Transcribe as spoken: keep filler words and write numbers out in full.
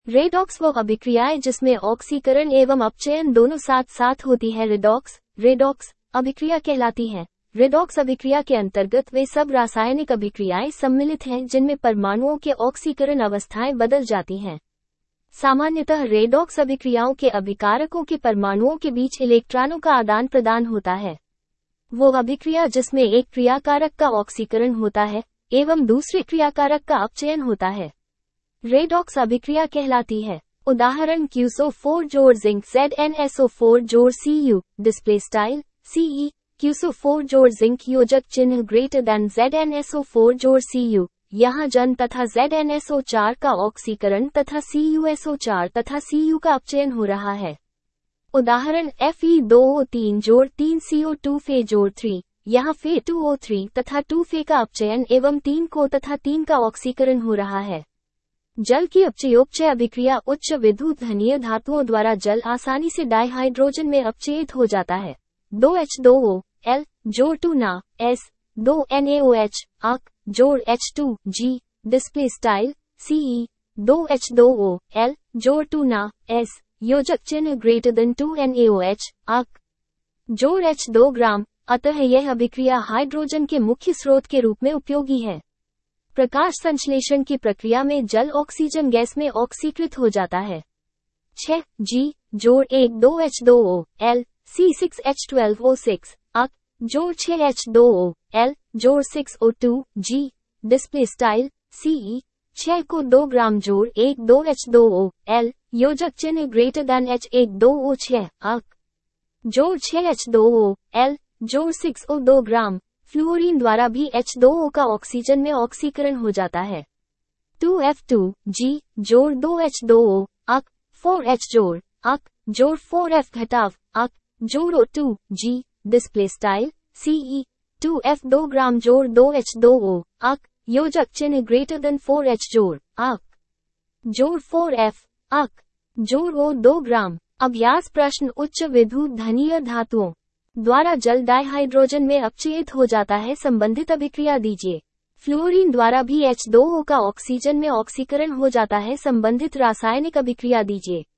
Redox वो अभिक्रियाएं जिसमें ऑक्सीकरण एवं अपचयन दोनों साथ साथ होती है। रेडॉक्स रेडॉक्स अभिक्रिया कहलाती है। रेडॉक्स अभिक्रिया के अंतर्गत वे सब रासायनिक अभिक्रियाएं सम्मिलित हैं जिनमें परमाणुओं के ऑक्सीकरण अवस्थाएं बदल जाती हैं। सामान्यतः रेडॉक्स अभिक्रियाओं के अभिकारकों के परमाणुओं के बीच इलेक्ट्रॉनों का आदान प्रदान होता है। वो अभिक्रिया जिसमें एक क्रियाकारक का ऑक्सीकरण होता है एवं दूसरे क्रियाकारक का अपचयन होता है, रेडॉक्स अभिक्रिया कहलाती है। उदाहरण क्यू एस ओ फोर जोड़ zinc Z N S O four जोड़ C U, display style C E, Q S O four जोड़ जिंक योजक चिन्ह greater than Z N S O four जोड़ सी यू, यहाँ जन तथा ज़ेड एन एस ओ चार का ऑक्सीकरण तथा सी यू एस ओ चार तथा सी यू का अपचयन हो रहा है। उदाहरण एफ ई दो ओ तीन जोड़ तीन सी ओ टू फे जोड़ थ्री, यहाँ फे टू ओ थ्री तथा टू फे का अपचयन एवं तीन को तथा तीन का ऑक्सीकरण हो रहा है। जल की अपचयोपचय अभिक्रिया उच्च विद्युत धनीय धातुओं द्वारा जल आसानी से डाइहाइड्रोजन में अपचयित हो जाता है। दो एच दो ओ एल जोड़ टू ना एस, दो एन ए ओ एच अक जोड़ H two G, display style C E, दो एच दो ओ एल जोड़ टू ना एस, योजक चिन्ह greater than two N A O H अक जोड़ एच दो ग्राम। अतः यह अभिक्रिया हाइड्रोजन के मुख्य स्रोत के रूप में उपयोगी है। प्रकाश संश्लेषण की प्रक्रिया में जल ऑक्सीजन गैस में ऑक्सीकृत हो जाता है। छह जी जोड़ एक दो एच दो O L C six H twelve O six अक जोड़ छह एच दो ओ एल जोड़ six O two G, display style C E, छह को दो ग्राम जोड़ एक दो एच दो ओ एल, योजक चिन्ह ग्रेटर देन एच एक दो ओ छह अक जोड़ छह एच दो ओ एल जोड़ सिक्स ओ दो ग्राम। फ्लोरीन द्वारा भी एच टू ओ का ऑक्सीजन में ऑक्सीकरण हो जाता है। टू एफ टू जी जोड़ दो एच टू ओ अक, फोर एच जोड़ अक जोड़ फोर एफ घटाव अक जोड़ O two G, display style C E, two F दो ग्राम जोड़ दो एच टू ओ अक, योजक चिन्ह ग्रेटर देन फोर एच जोड़ अक जोड़ फोर एफ अक जोड़ ओ दो ग्राम। अभ्यास प्रश्न उच्च विद्युत धनीय धातुओं द्वारा जल डाइहाइड्रोजन में अपचयित हो जाता है, संबंधित अभिक्रिया दीजिए। फ्लोरीन द्वारा भी एच टू ओ का ऑक्सीजन में ऑक्सीकरण हो जाता है, संबंधित रासायनिक अभिक्रिया दीजिए।